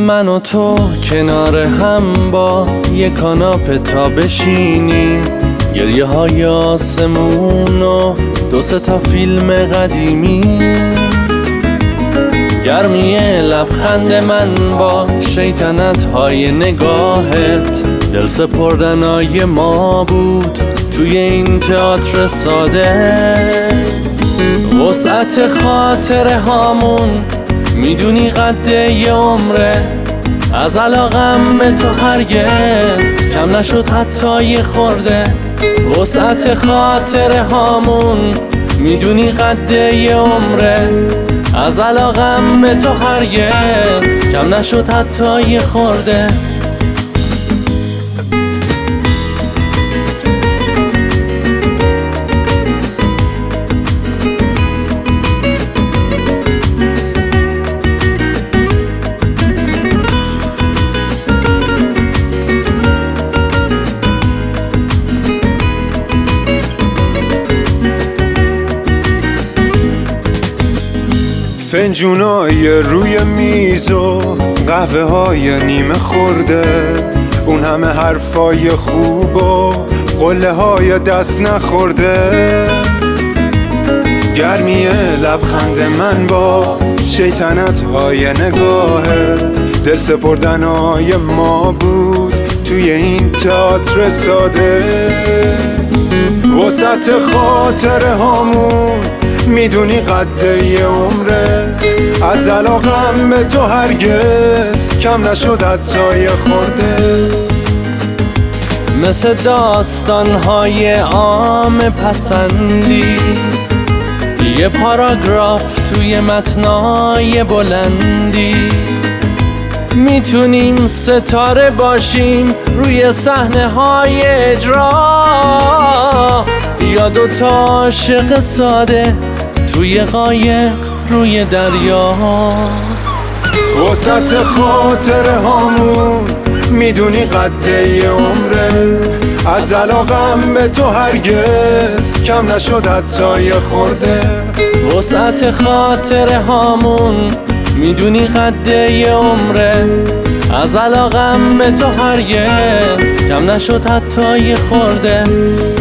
من و تو کنار هم با یه کاناپه تا بشینیم، گریه های آسمون و 2-3 تا فیلم قدیمی، گرمی لبخند من با شیطنت های نگاهت، دل سپردنای ما بود توی این تئاتر ساده. وسعت خاطره هامون میدونی قد یه عمره، از علاقم به تو هرگز کم نشد حتی یه خورده. وسعت خاطره هامون میدونی قد یه عمره، از علاقم به تو هرگز کم نشد حتی یه خورده. فنجونای روی میز و قهوه های نیمه خورده، اون همه حرفای خوب و قله های دست نخورده، گرمی لبخند من با شیطنت های نگاهت، دل سپردنای ما بود توی این تئاتر ساده. وسط خاطره هامون میدونی قد یه عمره، از علاقم به تو هرگز کم نشد حتی یه خورده. مثل داستانهای عام پسندی، یه پاراگراف توی متنای بلندی، میتونیم ستاره باشیم روی صحنه های اجرا، یا 2 تا عاشق ساده توی قایق روی دریا. وسط خاطره هامون میدونی قد یه عمره، از علاقم به تو هرگز کم نشد حتی یه خورده. وسعت خاطره هامون میدونی قد یه عمره، از علاقم به تو هرگز کم نشد حتی یه خورده.